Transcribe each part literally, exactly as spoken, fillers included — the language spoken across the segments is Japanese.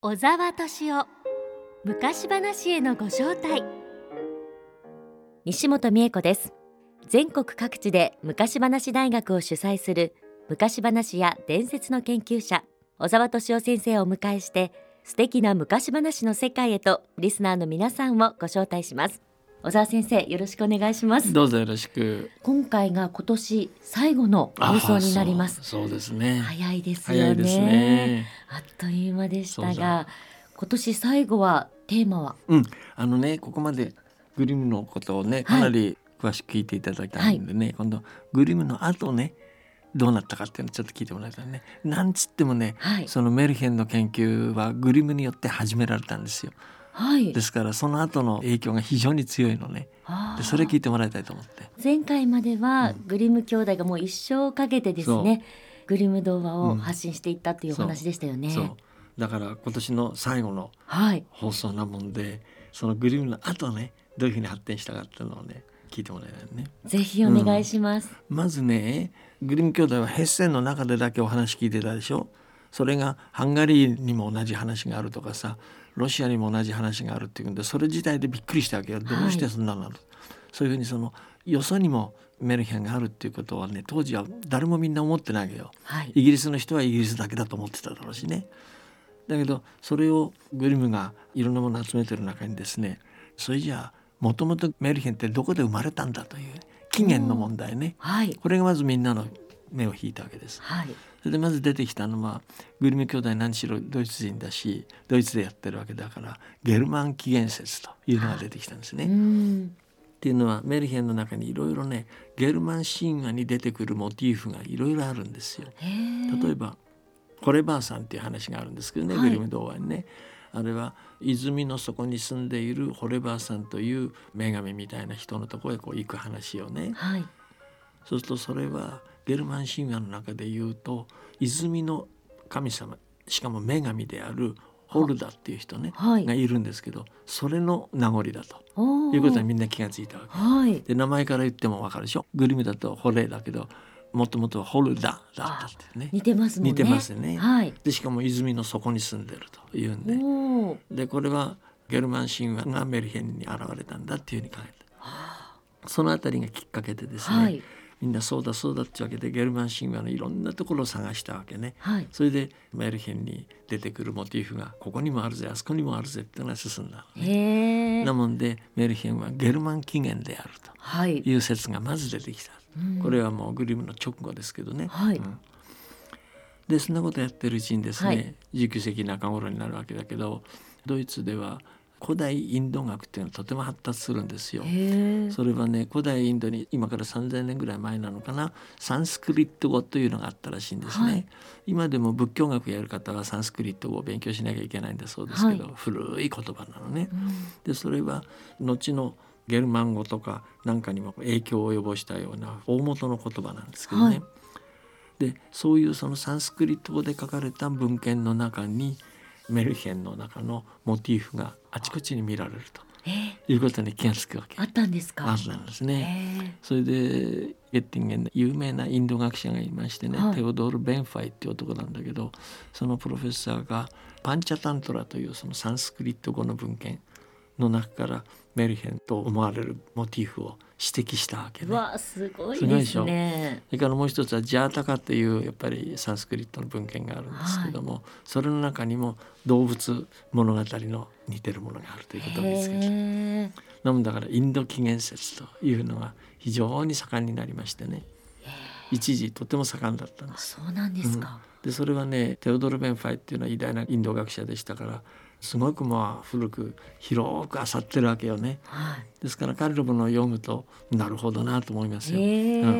小沢敏夫昔話へのご招待。西本美恵子です。全国各地で昔話大学を主催する昔話や伝説の研究者小沢敏夫先生をお迎えして、素敵な昔話の世界へとリスナーの皆さんをご招待します。小沢先生、よろしくお願いします。 どうぞよろしく。 今回が今年最後の放送になります。 そう、そうですね。 早いですよね。 早いですね。 あっという間でしたが、 そうそう今年最後はテーマは、 うん、あのねここまでグリムのことをねかなり詳しく聞いていただいたんでね、はい、今度グリムの後ねどうなったかっていうのをちょっと聞いてもらいたいね。なんつってもね、はい、そのメルヘンの研究はグリムによって始められたんですよ。はい、ですからその後の影響が非常に強いのね。でそれ聞いてもらいたいと思って。 前回まではグリム兄弟がもう一生をかけてですね、うん、グリム童話を発信していったっていうお話でしたよね。 うん、そうそうだから今年の最後の放送なもんで、はい、そのグリムの後ねどういうふうに発展したかっていうのをね聞いてもらいたいね。 ぜひお願いします。 うん、まずねグリム兄弟はヘッセンの中でだけお話聞いてたでしょ。それがハンガリーにも同じ話があるとかさ、ロシアにも同じ話があるっていうんで、それ自体でびっくりしたわけよ。どうしてそんなのある、はい、そういうふうにそのよそにもメルヘンがあるっていうことはね当時は誰もみんな思ってないわけよ。はい、イギリスの人はイギリスだけだと思ってただろうしね。だけどそれをグリムがいろんなものを集めてる中にですね、それじゃあもともとメルヘンってどこで生まれたんだという起源の問題ね、はい、これがまずみんなの目を引いたわけです。はい、それでまず出てきたのはグリム兄弟何しろドイツ人だしドイツでやってるわけだからゲルマン起源説というのが出てきたんですね。うんっていうのはメルヘンの中にいろいろねゲルマン神話に出てくるモチーフがいろいろあるんですよ。例えばホレバーさんっていう話があるんですけどね、はい、グリム童話にね、あれは泉の底に住んでいるホレバーさんという女神みたいな人のところへこう行く話をね、はい、そうするとそれはゲルマン神話の中で言うと泉の神様しかも女神であるホルダっていう人ね、はい、がいるんですけど、それの名残だということはみんな気がついたわけ、はい、で名前から言っても分かるでしょ。グリムだとホレだけどもともとはホルダだったってね。 似てますもんね。 似てますね、 はい、 でしかも泉の底に住んでるというんで、でこれはゲルマン神話がメルヘンに現れたんだっていうふうに書いて、はあ、そのあたりがきっかけでですね、はい、みんなそうだそうだってわけでゲルマン神話のいろんなところを探したわけね、はい、それでメルヘンに出てくるモチーフがここにもあるぜあそこにもあるぜっていうのが進んだのね。なもんでメルヘンはゲルマン起源であるという説がまず出てきた、はい、これはもうグリムの直後ですけどね、はい、うん、でそんなことやってるうちにですね、はい、じゅうきゅう世紀中頃になるわけだけど、ドイツでは古代インド学っていうのはとても発達するんですよ。それはね古代インドに今からさんぜんねんぐらい前なのかな、サンスクリット語というのがあったらしいんですね、はい、今でも仏教学やる方はサンスクリット語を勉強しなきゃいけないんだそうですけど、はい、古い言葉なのね、うん、でそれは後のゲルマン語とかなんかにも影響を及ぼしたような大元の言葉なんですけどね、はい、でそういうそのサンスクリット語で書かれた文献の中にメルヘンの中のモチーフがあちこちに見られるということに気がつくわけ。 あったんですか。 あったんですね。それでゲッティンゲンの有名なインド学者がいましてね、はい、テオドール・ベンファイっていう男なんだけど、そのプロフェッサーがパンチャタントラというそのサンスクリット語の文献の中からメルヘンと思われるモチーフを指摘したわけね。 わあすごいですね。 それからもう一つはジャータカというやっぱりサンスクリットの文献があるんですけども、はい、それの中にも動物物語の似てるものがあるということを見つけた。なのだからインド起源説というのが非常に盛んになりましてね、一時とても盛んだったんです。 そうなんですか、 うん、でそれはねテオドル・ベンファイっていうのは偉大なインド学者でしたからすごくまあ古く広く漁ってるわけよね、はい、ですから彼のものを読むとなるほどなと思いますよ、うん、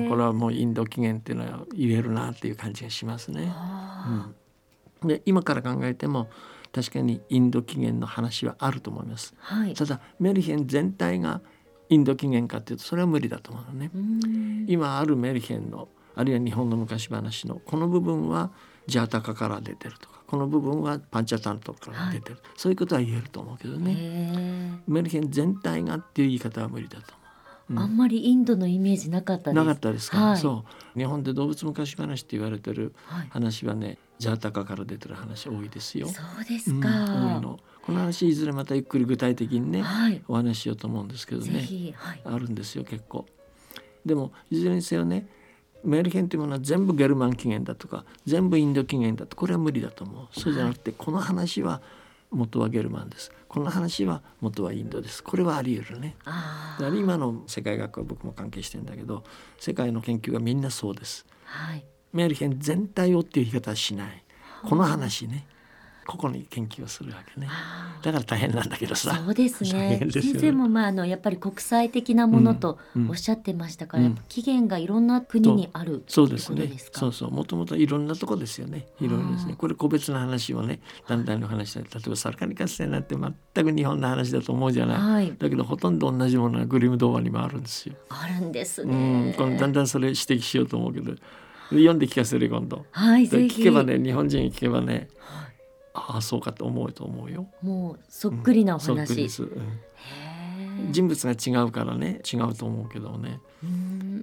これはもうインド起源っていうのは言えるなっていう感じがしますね、うん、で今から考えても確かにインド起源の話はあると思います、はい、ただメルヘン全体がインド起源かっていうとそれは無理だと思うのね。今あるメルヘンのあるいは日本の昔話のこの部分はジャータカから出てるとかこの部分はパンチャタントから出てる、はい、そういうことは言えると思うけどね、メルヘン全体がっていう言い方は無理だと思う。 うん、 あんまりインドのイメージなかったです。 なかったですか、 はい、 そう日本で動物昔話って言われてるはい、 話はね、ジャータカから出てる話多いですよ。 そうですか、 うん、多いの。この話いずれまたゆっくり具体的にね、 はい、 お話ししようと思うんですけどね、 ぜひ、はい、 あるんですよ結構。でもいずれにせよね、メルヘンというものは全部ゲルマン起源だとか全部インド起源だと、これは無理だと思う。そうじゃなくて、はい、この話は元はゲルマンです、この話は元はインドです、これはあり得るね。 あだから今の世界学は僕も関係してるんだけど、世界の研究がみんなそうです、 はい、 メルヘン全体をっていう言い方はしない、この話ね、ここに研究をするわけね。だから大変なんだけどさ。 そうですね。 大変ですよね。 先生もまああのやっぱり国際的なものとおっしゃってましたから、 うんうん、 やっぱ起源がいろんな国にある、 そうですね。 ということですか。 そうそう、もともといろんなとこですよね。いろいろですね。これ個別の話をね、団体の話で、例えばサルカニ合戦なんて全く日本の話だと思うじゃない。 はい、 だけどほとんど同じものがグリム童話にもあるんですよ。 あるんですね。 うん、だんだんそれ指摘しようと思うけど、読んで聞かせる今度。 はい、ぜひ。 聞けばね、日本人に聞けばね。はい、ああそうかと思うと思うよ。 もうそっくりなお話、うん、 そっくりです、うん、へ人物が違うからね、違うと思うけどね、うん、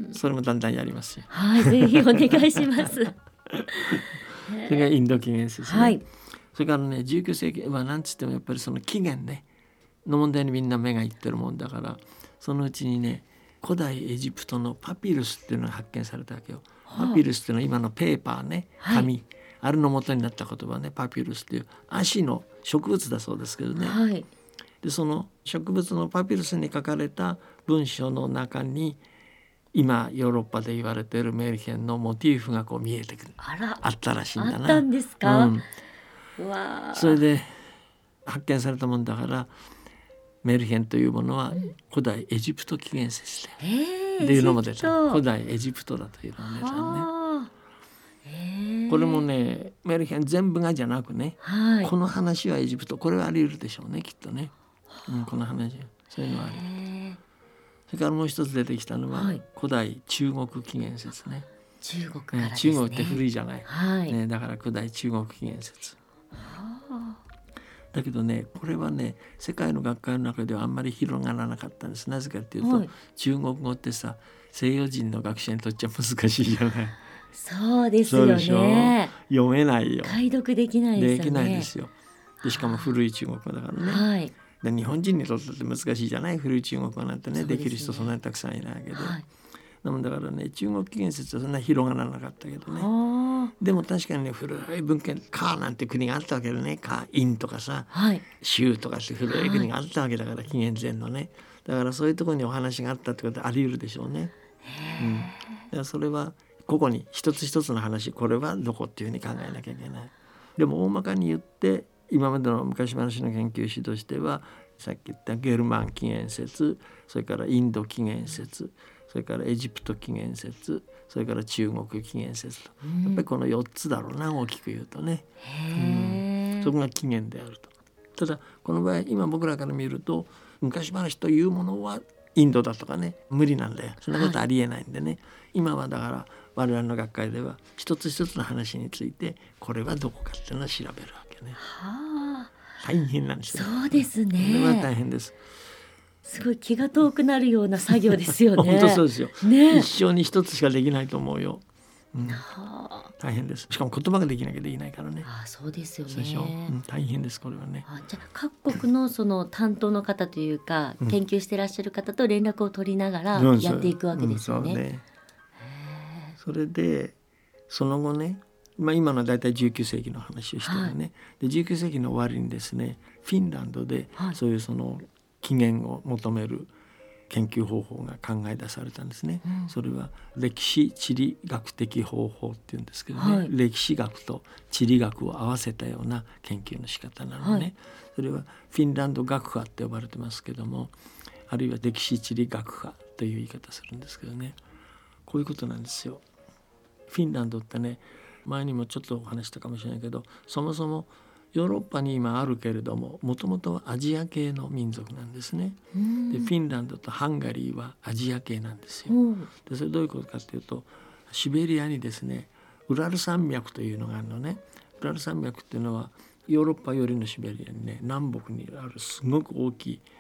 それもだんだんやりますよ。 はい、ぜひお願いしますそれがインド起源説ね、 はい、 それからねじゅうきゅう世紀はなんつってもやっぱりその起源ねの問題にみんな目がいってるもんだから、そのうちにね古代エジプトのパピルスっていうのが発見されたわけよ。パピルスっていうのは今のペーパーね、紙、はい、あれの元になった言葉ね、パピルスっていう足の植物だそうですけどね、 はい、 でその植物のパピルスに書かれた文章の中に今ヨーロッパで言われているメルヘンのモチーフがこう見えてくる。 あら、 あったらしいんだな。 あったんですか、 うん、 うわそれで発見されたもんだから、メルヘンというものは古代エジプト起源説で、うん、っていうのも出た。古代エジプトだというのが出たね。これもねメルヘン全部がじゃなくね、はい、この話はエジプト、これはあり得るでしょうねきっとね、うん、この話そういうのはある。それからもう一つ出てきたのは、はい、古代中国起源説ね。 中国からですね。 中国って古いじゃない、 はいね、だから古代中国起源説。だけどねこれはね世界の学会の中ではあんまり広がらなかったんです。なぜかっていうと、はい、中国語ってさ西洋人の学者にとっちゃ難しいじゃない。 そうですよね。 読めないよ。 解読できないですよね。 できないですよ。でしかも古い中国語だからね、 はい、 で日本人にとって難しいじゃない、古い中国語なんて ね, で, ねできる人そんなにたくさんいないけど、はい、だもんだからね中国起源説はそんな広がらなかったけどね。でも確かにね古い文献カーなんて国があったわけでね、カーインとかさ、はい、州とかって古い国があったわけだから、はい、紀元前のね。だからそういうところにお話があったってことはあり得るでしょうね。うん、だからそれはここに一つ一つの話、これはどこっていうふうに考えなきゃいけない。でも大まかに言って今までの昔話の研究史としてはさっき言ったゲルマン起源説、それからインド起源説、それからエジプト起源説、それから中国起源説と、うん、やっぱりこのよっつだろうな、大きく言うとね、うん、そこが起源であると。ただこの場合今僕らから見ると昔話というものはインドだとかね無理なんだよ。そんなことありえないんでね、はい、今はだから我々の学会では一つ一つの話についてこれはどこかっていうのを調べるわけね。はあ、大変なんですよ。 そうですね。 これは大変です。 すごい気が遠くなるような作業ですよね。 本当そうですよ、 ね、 一生に一つしかできないと思うよ、うん、はあ、大変です。しかも言葉ができなきゃできないからね。 ああ、そうですよね。 そうでしょ、うん、大変ですこれはね。 あ、じゃあ各国のその担当の方というか、うん、研究してらっしゃる方と連絡を取りながらやっていくわけですよね。うん、そうね。 それでその後ね、まあ、今のだいたいじゅうきゅう世紀の話をしてるね、はい、でじゅうきゅう世紀の終わりにですねフィンランドでそういうその起源を求める研究方法が考え出されたんですね、うん、それは歴史地理学的方法っていうんですけどね、はい、歴史学と地理学を合わせたような研究の仕方なのね、はい、それはフィンランド学派って呼ばれてますけども、あるいは歴史地理学派という言い方するんですけどね、こういうことなんですよ。フィンランドってね、前にもちょっとお話したかもしれないけど、そもそもヨーロッパに今あるけれどももともとはアジア系の民族なんですね。でフィンランドとハンガリーはアジア系なんですよ。でそれどういうことかというと、シベリアにですねウラル山脈というのがあるのね。ウラル山脈っていうのはヨーロッパよりのシベリアにね南北にあるすごく大きい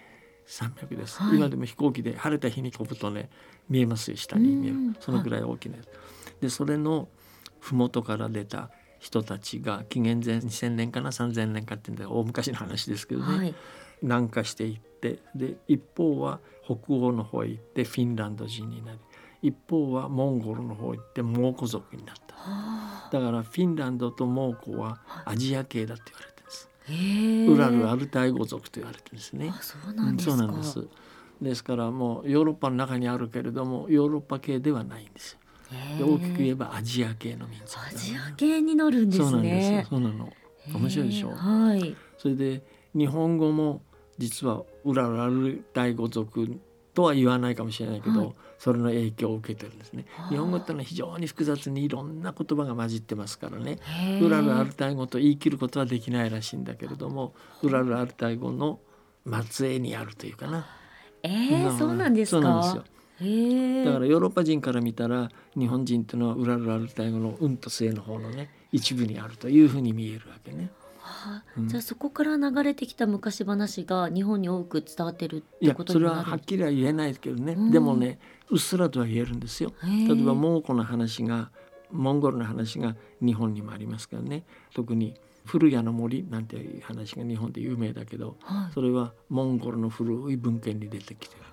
山脈です、 はい、 今でも飛行機で晴れた日に飛ぶとね見えますよ、下に見える、そのぐらい大きな、はい、でそれの麓から出た人たちが紀元前にせんねんかなさんぜんねんかっていうんで大昔の話ですけどね、はい、南下していって、で一方は北欧の方へ行ってフィンランド人になり、一方はモンゴルの方へ行ってモーコ族になった。だからフィンランドとモーコはアジア系だって言われてるんです。ウラル・アルタイ語族と言われてるんですね。 あ、そうなんですか。 そうなんです。ですからもうヨーロッパの中にあるけれどもヨーロッパ系ではないんですよ。で大きく言えばアジア系の民族、 アジア系になるんですね。 そうなんです。そうなの。面白いでしょう。 はい、それで日本語も実はウラル・アルタイ語族とは言わないかもしれないけど、はい、それの影響を受けてるんですね。日本語ってのは非常に複雑にいろんな言葉が混じってますからね、ウラル・アルタイ語と言い切ることはできないらしいんだけれども、ウラル・アルタイ語の末裔にあるというかな。 えー、そうなんですか。 そうなんですよ。へだからヨーロッパ人から見たら日本人というのはウラル・アルタイ語のうんと末の方のね一部にあるというふうに見えるわけね。 はあ、うん、じゃあそこから流れてきた昔話が日本に多く伝わってるってことになる。 いやそれははっきりは言えないけどね、うん、でもねうっすらとは言えるんですよ。例えばモンゴルの話がモンゴルの話が日本にもありますからね。特に古谷の森なんていう話が日本で有名だけど、はい、それはモンゴルの古い文献に出てきてるんです。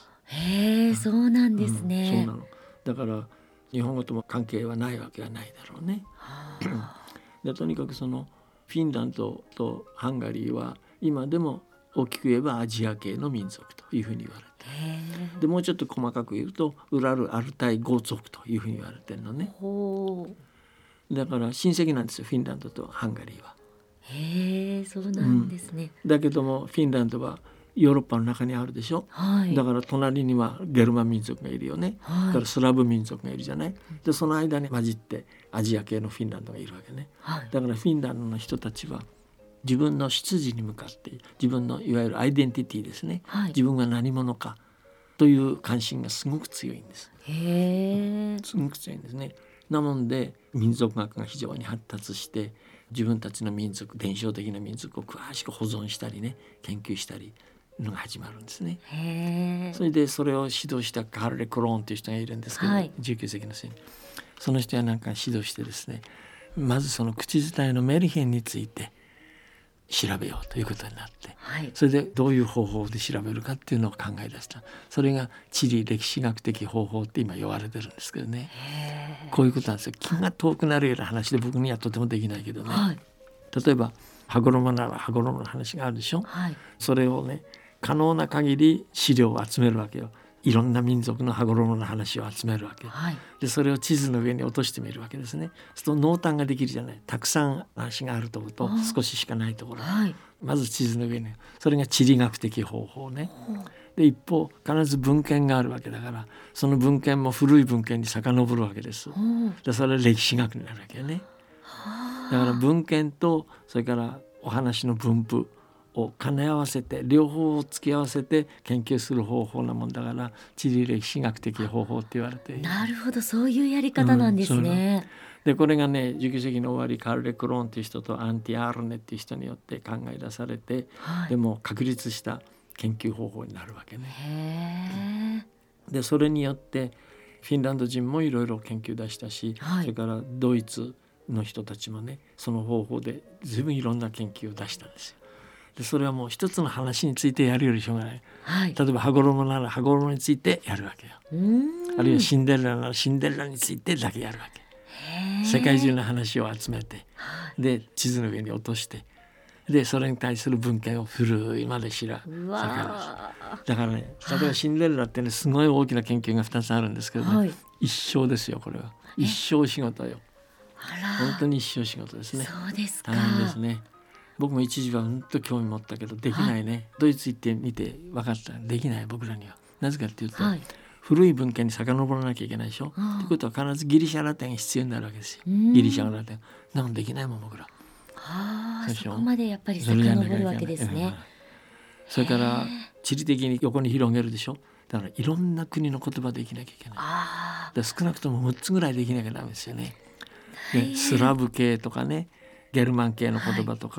へえ、そうなんですね、 うん、そうなの。だから日本語とも関係はないわけはないだろうね。はあ、でとにかくそのフィンランドとハンガリーは今でも大きく言えばアジア系の民族というふうに言われて、でもうちょっと細かく言うとウラル・アルタイ語族というふうに言われてるのね。ほう。だから親戚なんですよ、フィンランドとハンガリーは。 へえ、そうなんですね、 うん、だけどもフィンランドはヨーロッパの中にあるでしょ、はい、だから隣にはゲルマン民族がいるよね、はい、だからスラブ民族がいるじゃない。でその間に混じってアジア系のフィンランドがいるわけね、はい、だからフィンランドの人たちは自分の出自に向かって自分のいわゆるアイデンティティですね、はい、自分が何者かという関心がすごく強いんです。へー、すごく強いんですね。なもんで民族学が非常に発達して自分たちの民族、伝承的な民族を詳しく保存したりね研究したりのが始まるんですね。へー。それでそれを指導したカール・クローンという人がいるんですけど、はい、じゅうきゅう世紀の末にその人はなんか指導してですね、まずその口伝えのメルヘンについて調べようということになって、はい、それでどういう方法で調べるかっていうのを考え出した。それが地理歴史学的方法って今言われてるんですけどね。こういうことなんですよ。気が遠くなるような話で僕にはとてもできないけどね、はい、例えば羽衣なら羽衣の話があるでしょ、はい、それをね可能な限り資料を集めるわけよ。いろんな民族の羽衣の話を集めるわけ、はい、でそれを地図の上に落としてみるわけですね。そうすると濃淡ができるじゃない。たくさん話があるところと少ししかないところ、はい、まず地図の上にそれが地理学的方法ね。で一方必ず文献があるわけだからその文献も古い文献に遡るわけです。でそれは歴史学になるわけよね。だから文献とそれからお話の分布を兼ね合わせて両方を付き合わせて研究する方法なもんだから地理歴史学的方法って言われている。 なるほど、そういうやり方なんですね、 うん、でこれがねじゅうきゅう世紀の終わりカール・レ・クローンという人とアンティ・アールネっていう人によって考え出されて、はい、でも確立した研究方法になるわけね。へー。でそれによってフィンランド人もいろいろ研究出したし、はい、それからドイツの人たちもねその方法で随分いろんな研究を出したんですよ。でそれはもう一つの話についてやるよりしょうがない、はい、例えば羽衣なら羽衣についてやるわけよ。うーん、あるいはシンデレラならシンデレラについてだけやるわけ。へー。世界中の話を集めて、で地図の上に落としてでそれに対する文献を古いまで知らうわだからね、例えばシンデレラってねすごい大きな研究がふたつあるんですけどね、はい、一生ですよ。これは一生仕事よ。あら、本当に一生仕事ですね。 そうですか。 大変ですね。僕も一時は本当興味持ったけどできないね、はい、ドイツ行ってみて分かった。できない僕らには。なぜかっていうと、はい、古い文献に遡らなきゃいけないでしょ。ということは必ずギリシャラテンが必要になるわけですよ。ギリシャラテンなのできないもん僕ら。 あ、そこまでやっぱり遡るわけですね。 それから地理的に横に広げるでしょ。だからいろんな国の言葉できなきゃいけない。あ、だ少なくともむっつぐらいできなきゃダメですよね。でスラブ系とかねゲルマン系の言葉とか、はい、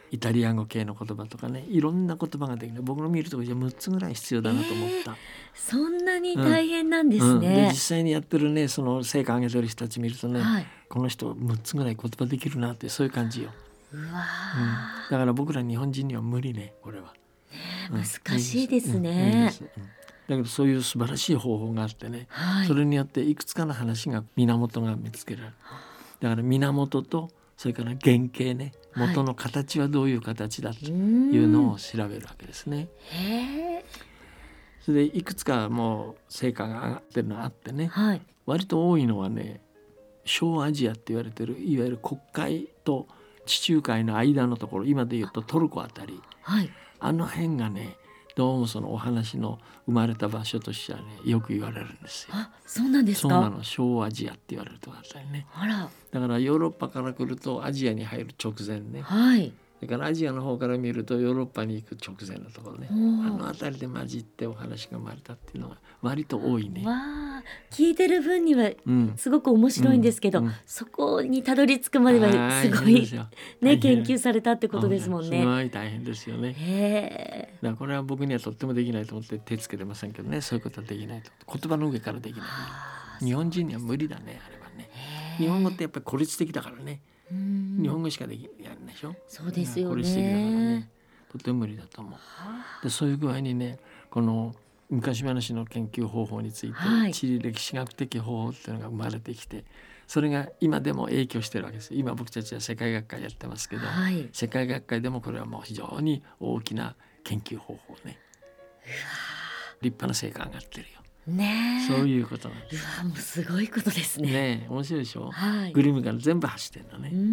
イタリア語系の言葉とかね、いろんな言葉ができる。僕の見るとこじゃむっつぐらい必要だなと思った、 えー、そんなに大変なんですね、 うんうん、で実際にやってるね、その成果上げてる人たち見るとね、 はい、 この人むっつぐらい言葉できるなって、そういう感じよ。 うわ、 うん、だから僕ら日本人には無理ね、これは、 ね、難しいですね、 うん、うん、だけどそういう素晴らしい方法があってね、 はい、 それによっていくつかの話が源が見つけられる。だから源とそれから原型ね、元の形はどういう形だというのを調べるわけですね、 はい、へー、 それでいくつかもう成果が上がってるのがあってね、 はい、 割と多いのはね、小アジアって言われてる、いわゆる黒海と地中海の間のところ、今でいうとトルコあたり、 はい、 あの辺がね、どうもそのお話の生まれた場所としてはね、よく言われるんですよ。 あ、そうなんですか。 そうなの、小アジアって言われるとこあったりね。 あら、 だからヨーロッパから来るとアジアに入る直前ね、 はい、 だからアジアの方から見るとヨーロッパに行く直前のところね、あの辺りで混じってお話が生まれたっていうのが割と多いね。 わあ、聞いてる分にはすごく面白いんですけど、 うんうん、 そこにたどり着くまではすごいね、研究されたってことですもんね。 すごい大変ですよね。 へー、 だからこれは僕にはとってもできないと思って手つけてませんけどね、そういうことはできないと。言葉の上からできない、ね、日本人には無理だね、あれはね。日本語ってやっぱり孤立的だからね、うん、日本語しかできやるんでしょ。 そうですよね。 孤立的だからね、とても無理だと思う。でそういう具合にね、この昔話の研究方法について、はい、地理歴史学的方法っていうのが生まれてきて、それが今でも影響してるわけです。今僕たちは世界学会やってますけど、はい、世界学会でもこれはもう非常に大きな研究方法ね、立派な成果が上がってるよね。そういうことなんです。 うわ、もうすごいことですね。 ね、面白いでしょ、はい、グリムから全部走ってるのね、うん、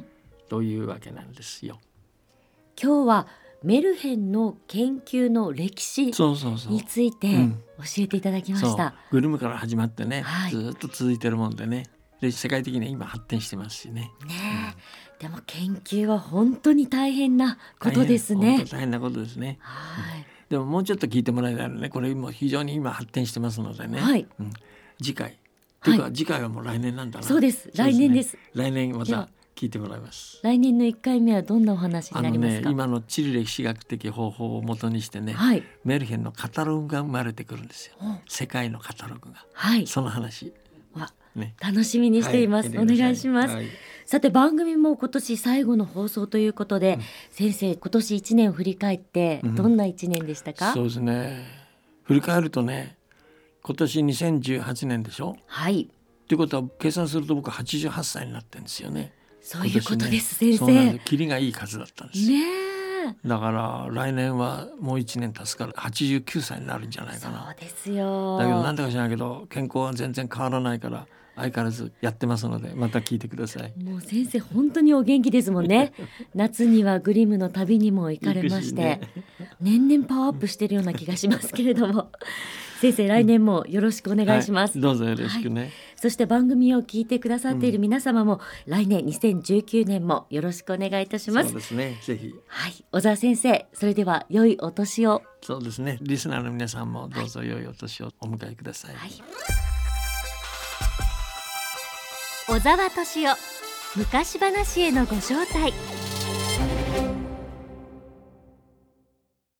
というわけなんですよ。 今日はメルヘンの研究の歴史について教えていただきました。そうそう、うん、 グリムから始まってね、はい、ずっと続いてるもんでね、で世界的に今発展してますし ね, ね、 うん、でも研究は本当に大変なことですね。 大変、大変なことですね、はい、うん、でももうちょっと聞いてもらえたらね、これも非常に今発展してますのでね、はい、うん、次回というか、はい、次回はもう来年なんだな。 そうです、来年です。 来年また聞いてもらいます。 来年のいっかいめはどんなお話になりますか。 あの、ね、今の地理歴史学的方法をもとにしてね、はい、メルヘンのカタログが生まれてくるんですよ。世界のカタログが、はい、その話わ、ね、楽しみにしています、はい、お願いします、はい、さて番組も今年最後の放送ということで、うん、先生今年いちねん振り返ってどんないちねんでしたか。うん、 そうですね、振り返るとね、今年にせんじゅうはちねんでしょ。はい。ということは計算すると僕はちじゅうはっさいになってるんですよね。 そういうことです、ね、先生。 そうなんです。キリがいい数だったんですね。 だから来年はもういちねん経つからはちじゅうきゅうさいになるんじゃないかな。 そうですよ。 だけどなんだか知らないけど健康は全然変わらないから相変わらずやってますので、また聞いてください。 もう先生本当にお元気ですもんね。夏にはグリムの旅にも行かれまして、ね、年々パワーアップしてるような気がしますけれども先生来年もよろしくお願いします、 はい、どうぞよろしくね、はい、 そして番組を聞いてくださっている皆様も、うん、来年にせんじゅうきゅうねんもよろしくお願いいたします。 そうですね、ぜひ、 はい、小沢先生、それでは良いお年を。 そうですね、リスナーの皆さんもどうぞ良いお年をお迎えください、はい、 小沢敏夫、昔話へのご招待。